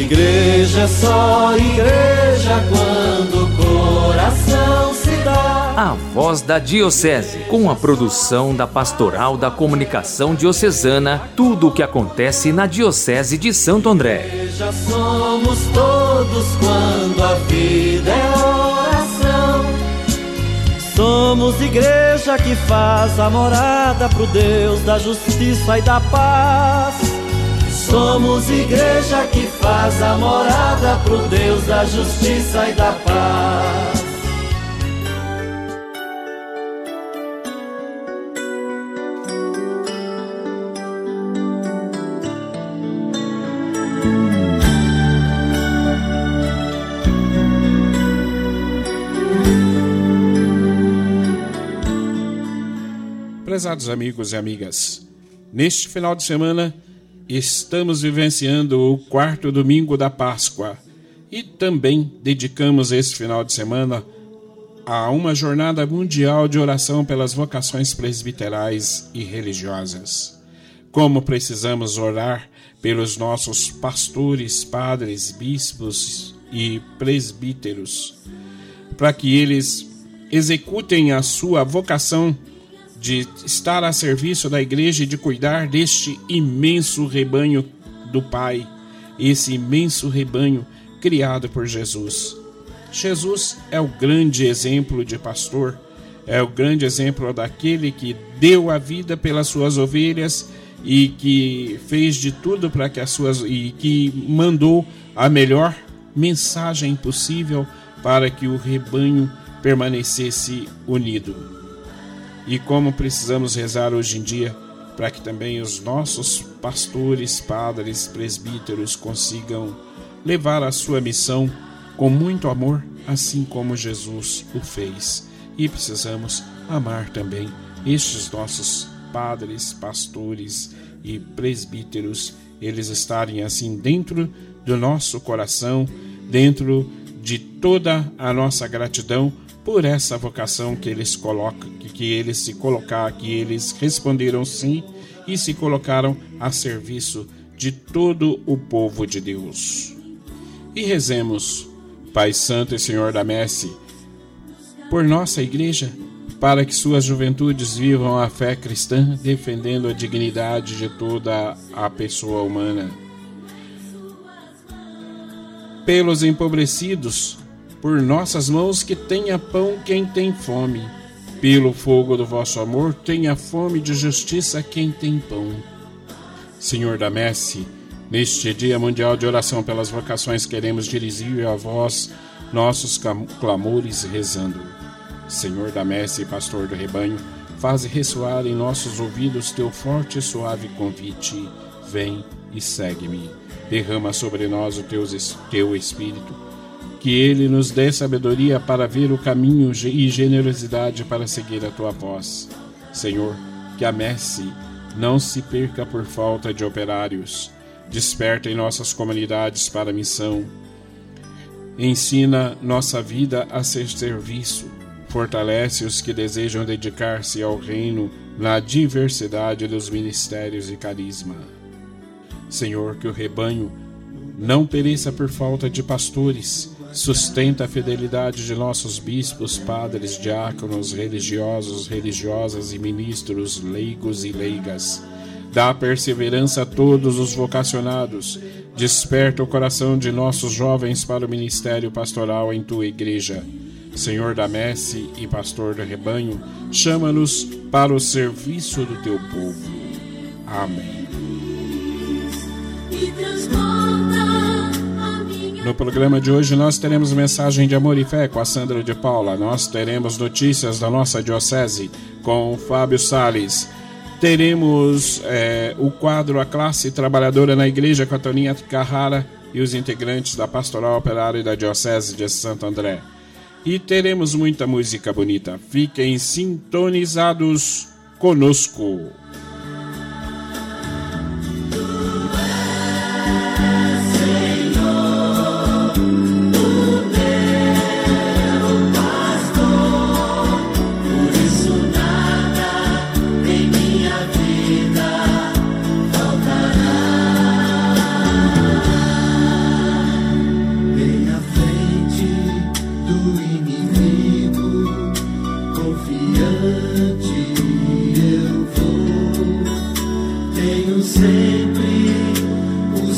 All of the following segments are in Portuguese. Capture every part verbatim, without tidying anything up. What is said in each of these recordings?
igreja, só igreja quando o coração se dá. A Voz da Diocese, com a produção da Pastoral da Comunicação Diocesana, tudo o que acontece na Diocese de Santo André. Igreja somos todos quando a vida é oração. Somos igreja que faz a morada pro Deus da justiça e da paz. Somos igreja que faz a morada pro Deus da justiça e da paz. Prezados amigos e amigas, neste final de semana estamos vivenciando o quarto domingo da Páscoa e também dedicamos esse final de semana a uma jornada mundial de oração pelas vocações presbiterais e religiosas. Como precisamos orar pelos nossos pastores, padres, bispos e presbíteros, para que eles executem a sua vocação de estar a serviço da igreja e de cuidar deste imenso rebanho do Pai, esse imenso rebanho criado por Jesus. Jesus é o grande exemplo de pastor, é o grande exemplo daquele que deu a vida pelas suas ovelhas e que fez de tudo para que as suas e que mandou a melhor mensagem possível para que o rebanho permanecesse unido. E como precisamos rezar hoje em dia para que também os nossos pastores, padres, presbíteros consigam levar a sua missão com muito amor, assim como Jesus o fez. E precisamos amar também estes nossos padres, pastores e presbíteros, eles estarem assim dentro do nosso coração, dentro de toda a nossa gratidão por essa vocação que eles colocam, que, que eles se colocaram, que eles responderam sim e se colocaram a serviço de todo o povo de Deus. E rezemos, Pai Santo e Senhor da Messe, por nossa igreja, para que suas juventudes vivam a fé cristã, defendendo a dignidade de toda a pessoa humana. Pelos empobrecidos, por nossas mãos que tenha pão quem tem fome. Pelo fogo do vosso amor, tenha fome de justiça quem tem pão. Senhor da Messe, neste Dia Mundial de Oração pelas Vocações, queremos dirigir a vós nossos clamores rezando. Senhor da Messe e Pastor do Rebanho, faze ressoar em nossos ouvidos teu forte e suave convite. Vem e segue-me. Derrama sobre nós o teu, teu Espírito, que ele nos dê sabedoria para ver o caminho e generosidade para seguir a tua voz. Senhor, que a messe não se perca por falta de operários. Desperta em nossas comunidades para a missão. Ensina nossa vida a ser serviço. Fortalece os que desejam dedicar-se ao reino na diversidade dos ministérios e carisma. Senhor, que o rebanho não pereça por falta de pastores. Sustenta a fidelidade de nossos bispos, padres, diáconos, religiosos, religiosas e ministros, leigos e leigas. Dá perseverança a todos os vocacionados. Desperta o coração de nossos jovens para o ministério pastoral em tua igreja. Senhor da Messe e Pastor do Rebanho, chama-nos para o serviço do teu povo. Amém. No programa de hoje nós teremos mensagem de amor e fé com a Sandra de Paula. Nós teremos notícias da nossa diocese com o Fábio Salles. Teremos é, o quadro A Classe Trabalhadora na Igreja com a Toninha Carrara e os integrantes da Pastoral Operária da Diocese de Santo André. E teremos muita música bonita. Fiquem sintonizados conosco.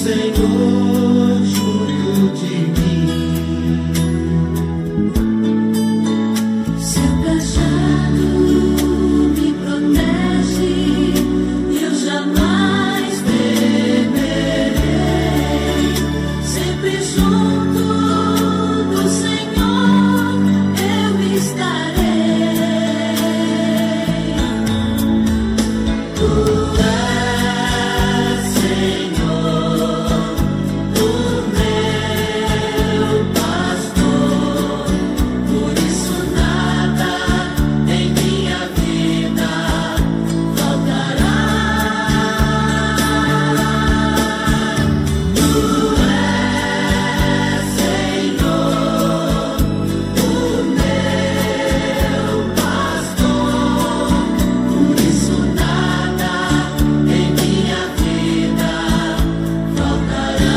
Senhor junto de mim. Seu cajado me protege, eu jamais temerei. Sempre junto do Senhor eu estarei. Tu és, Senhor, o meu pastor, por isso nada em minha vida faltará. Tu és, Senhor, o meu pastor, por isso nada em minha vida faltará.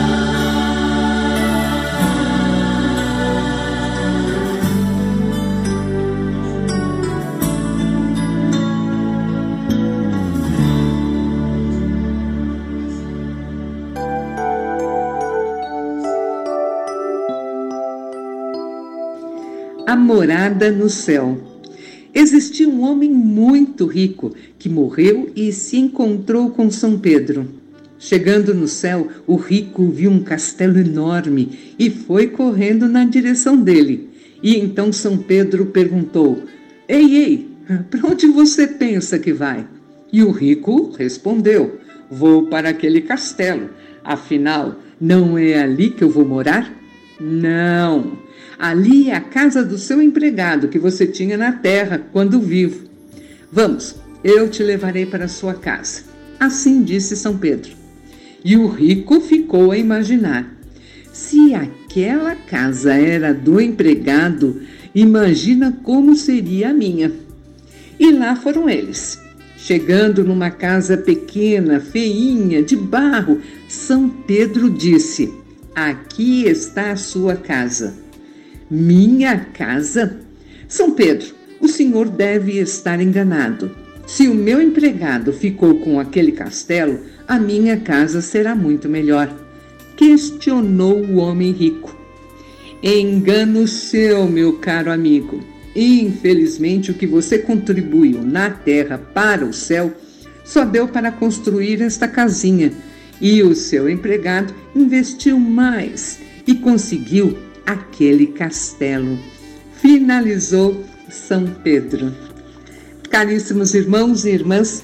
A morada no céu. Existia um homem muito rico que morreu e se encontrou com São Pedro. Chegando no céu, o rico viu um castelo enorme e foi correndo na direção dele. E então São Pedro perguntou: Ei, ei, para onde você pensa que vai? E o rico respondeu: Vou para aquele castelo. Afinal, não é ali que eu vou morar? Não, ali é a casa do seu empregado que você tinha na terra quando vivo. Vamos, eu te levarei para a sua casa. Assim disse São Pedro. E o rico ficou a imaginar: se aquela casa era do empregado, imagina como seria a minha. E lá foram eles. Chegando numa casa pequena, feinha, de barro, São Pedro disse: Aqui está a sua casa. Minha casa? São Pedro, o senhor deve estar enganado. Se o meu empregado ficou com aquele castelo, a minha casa será muito melhor. Questionou o homem rico. Engano seu, meu caro amigo. Infelizmente, o que você contribuiu na terra para o céu só deu para construir esta casinha. E o seu empregado investiu mais e conseguiu aquele castelo. Finalizou São Pedro. Caríssimos irmãos e irmãs,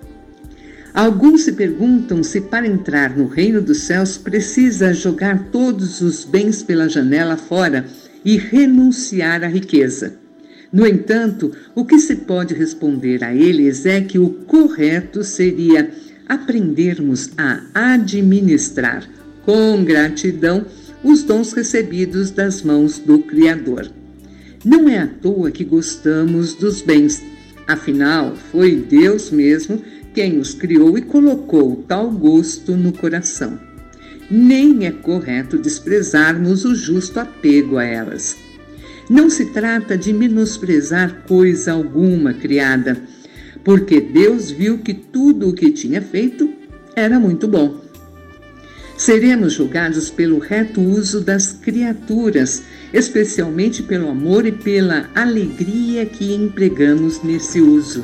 alguns se perguntam se para entrar no reino dos céus precisa jogar todos os bens pela janela fora e renunciar à riqueza. No entanto, o que se pode responder a eles é que o correto seria aprendermos a administrar com gratidão os dons recebidos das mãos do Criador. Não é à toa que gostamos dos bens, afinal, foi Deus mesmo quem os criou e colocou tal gosto no coração. Nem é correto desprezarmos o justo apego a elas. Não se trata de menosprezar coisa alguma criada, porque Deus viu que tudo o que tinha feito era muito bom. Seremos julgados pelo reto uso das criaturas, especialmente pelo amor e pela alegria que empregamos nesse uso.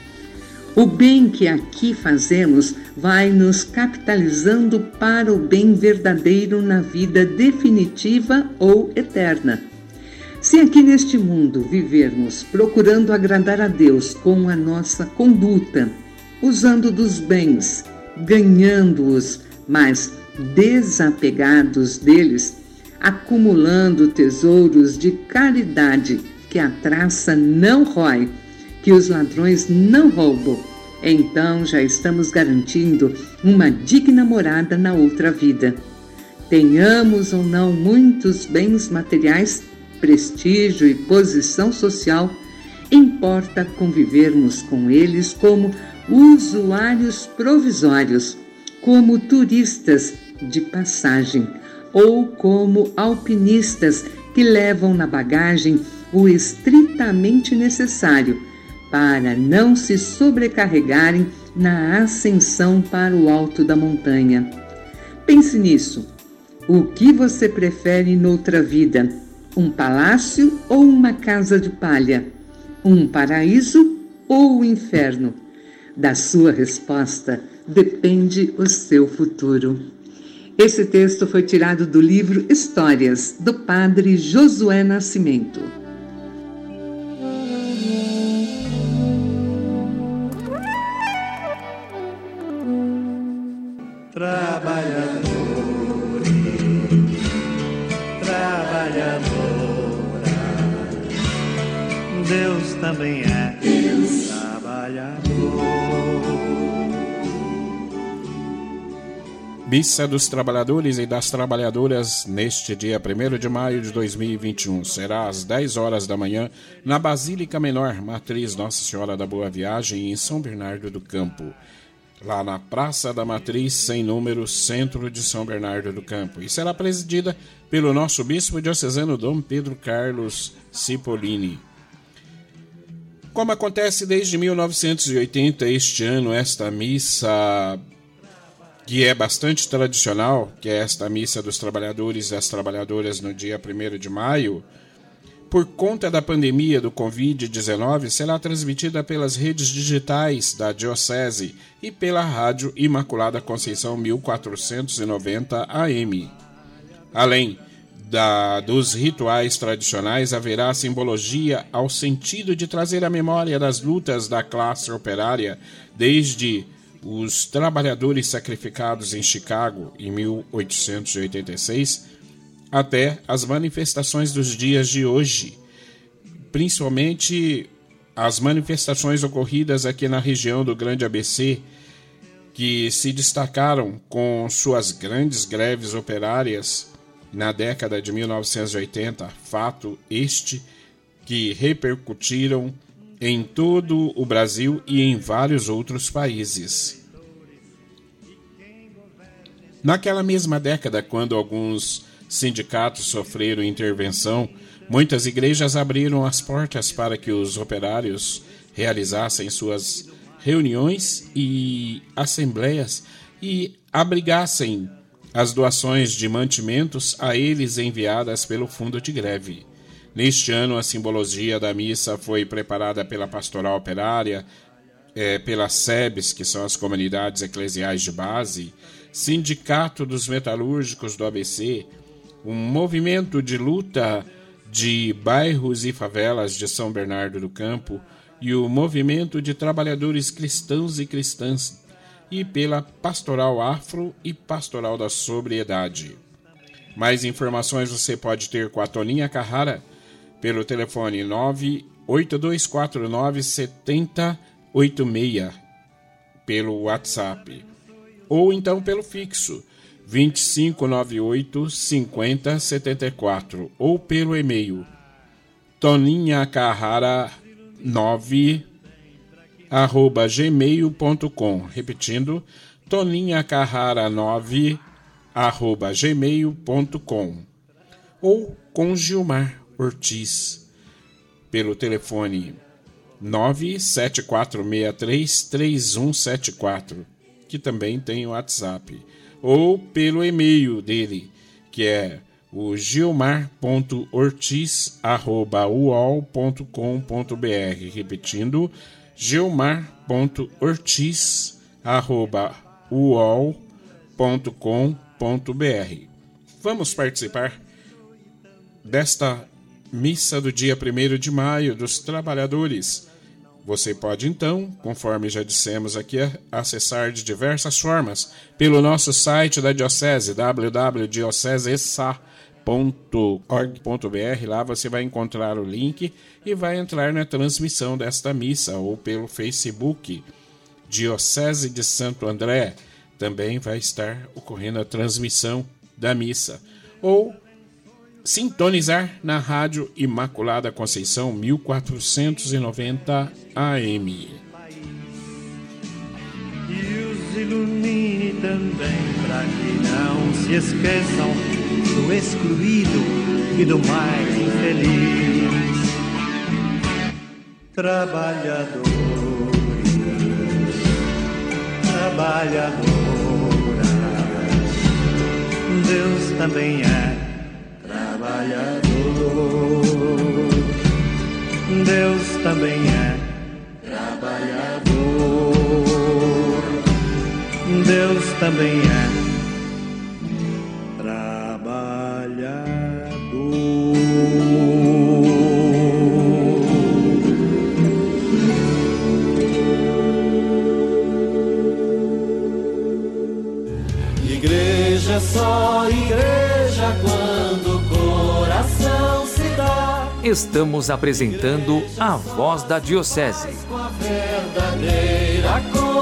O bem que aqui fazemos vai nos capitalizando para o bem verdadeiro na vida definitiva ou eterna. Se aqui neste mundo vivermos procurando agradar a Deus com a nossa conduta, usando dos bens, ganhando-os, mas desapegados deles, acumulando tesouros de caridade que a traça não rói, que os ladrões não roubam, então já estamos garantindo uma digna morada na outra vida. Tenhamos ou não muitos bens materiais, prestígio e posição social, importa convivermos com eles como usuários provisórios, como turistas de passagem ou como alpinistas que levam na bagagem o estritamente necessário para não se sobrecarregarem na ascensão para o alto da montanha. Pense nisso. O que você prefere noutra vida? Um palácio ou uma casa de palha? Um paraíso ou o inferno? Da sua resposta depende o seu futuro. Esse texto foi tirado do livro Histórias, do padre Josué Nascimento. Trabalhadores, trabalhadoras, Deus também é Deus. Trabalhador. Missa dos Trabalhadores e das Trabalhadoras neste dia primeiro de maio de dois mil e vinte e um. Será às dez horas da manhã na Basílica Menor, Matriz Nossa Senhora da Boa Viagem, em São Bernardo do Campo. Lá na Praça da Matriz, sem número, centro de São Bernardo do Campo. E será presidida pelo nosso bispo diocesano Dom Pedro Carlos Cipollini. Como acontece desde mil novecentos e oitenta, este ano, esta missa, que é bastante tradicional, que é esta missa dos trabalhadores e das trabalhadoras no dia primeiro de maio, por conta da pandemia do covid dezenove, será transmitida pelas redes digitais da Diocese e pela Rádio Imaculada Conceição mil quatrocentos e noventa A M. Além da, dos rituais tradicionais, haverá simbologia ao sentido de trazer a memória das lutas da classe operária desde os trabalhadores sacrificados em Chicago em mil oitocentos e oitenta e seis até as manifestações dos dias de hoje, principalmente as manifestações ocorridas aqui na região do Grande A B C, que se destacaram com suas grandes greves operárias na década de mil novecentos e oitenta, fato este que repercutiram em todo o Brasil e em vários outros países. Naquela mesma década, quando alguns sindicatos sofreram intervenção, muitas igrejas abriram as portas para que os operários realizassem suas reuniões e assembleias e abrigassem as doações de mantimentos a eles enviadas pelo fundo de greve. Neste ano, a simbologia da missa foi preparada pela Pastoral Operária, é, pelas S E Bs, que são as comunidades eclesiais de base, Sindicato dos Metalúrgicos do A B C, um movimento de luta de bairros e favelas de São Bernardo do Campo e o movimento de trabalhadores cristãos e cristãs, e pela Pastoral Afro e Pastoral da Sobriedade. Mais informações você pode ter com a Toninha Carrara pelo telefone nove oito dois quatro nove sete zero oito seis, pelo WhatsApp, ou então pelo fixo vinte e cinco noventa e oito cinquenta setenta e quatro, ou pelo e-mail toninhacarrara nove arroba gmail ponto com, repetindo, toninhacarrara nove arroba gmail ponto com, ou com Gilmar Ortiz pelo telefone nove sete quatro seis três três um sete quatro, que também tem o WhatsApp, ou pelo e-mail dele, que é o gilmar ponto ortiz arroba u o l ponto com ponto b r, repetindo, gilmar ponto ortiz arroba u o l ponto com ponto b r. Vamos participar desta missa do dia primeiro de maio dos trabalhadores. Você pode, então, conforme já dissemos aqui, acessar de diversas formas pelo nosso site da Diocese, w w w ponto diocesesa ponto org ponto b r. Lá você vai encontrar o link e vai entrar na transmissão desta missa, ou pelo Facebook Diocese de Santo André. Também vai estar ocorrendo a transmissão da missa. Ou sintonizar na Rádio Imaculada Conceição mil quatrocentos e noventa A M. E os ilumine também, para que não se esqueçam do excluído e do mais infeliz. Trabalhadores, trabalhadoras, também é trabalhador. Deus também é trabalhador. Deus também é Igreja é só igreja quando o coração se dá. Estamos apresentando a Voz da Diocese. Com a verdadeira